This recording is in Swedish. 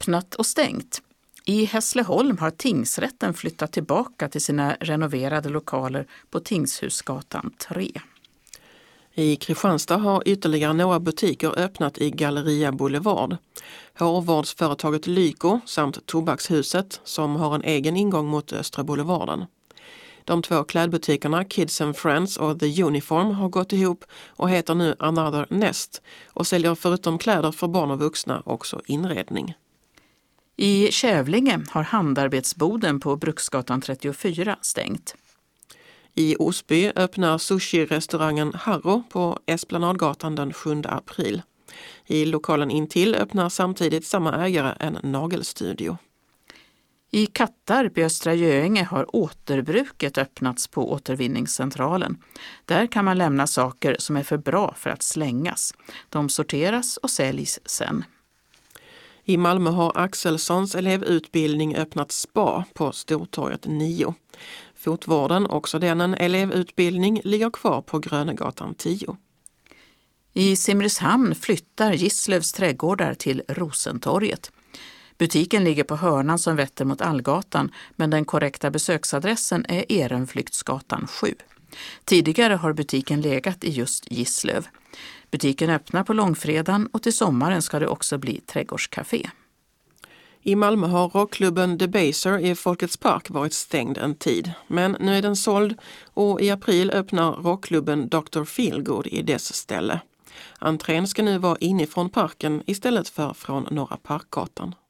öppnat och stängt. I Hässleholm har tingsrätten flyttat tillbaka till sina renoverade lokaler på Tingshusgatan 3. I Kristianstad har ytterligare några butiker öppnat i Galleria Boulevard. Hårvårdsföretaget Lyko samt Tobakshuset som har en egen ingång mot Östra Boulevarden. De 2 klädbutikerna Kids and Friends och The Uniform har gått ihop och heter nu Another Nest och säljer förutom kläder för barn och vuxna också inredning. I Kävlinge har handarbetsboden på Bruksgatan 34 stängt. I Osby öppnar sushi-restaurangen Harro på Esplanadgatan den 7 april. I lokalen intill öppnar samtidigt samma ägare en nagelstudio. I Kattarp i Östra Göinge har återbruket öppnats på återvinningscentralen. Där kan man lämna saker som är för bra för att slängas. De sorteras och säljs sen. I Malmö har Axelssons elevutbildning öppnat spa på Stortorget 9. Fotvården, också den en elevutbildning, ligger kvar på Grönegatan 10. I Simrishamn flyttar Gisslövs trädgårdar till Rosentorget. Butiken ligger på hörnan som vetter mot Allgatan, men den korrekta besöksadressen är Ehrenflyktsgatan 7. Tidigare har butiken legat i just Gisslöv. Butiken öppnar på långfredagen och till sommaren ska det också bli trädgårdscafé. I Malmö har rockklubben Debaser i Folkets park varit stängd en tid, men nu är den såld och i april öppnar rockklubben Dr. Feelgood i dess ställe. Entrén ska nu vara inifrån parken istället för från Norra Parkgatan.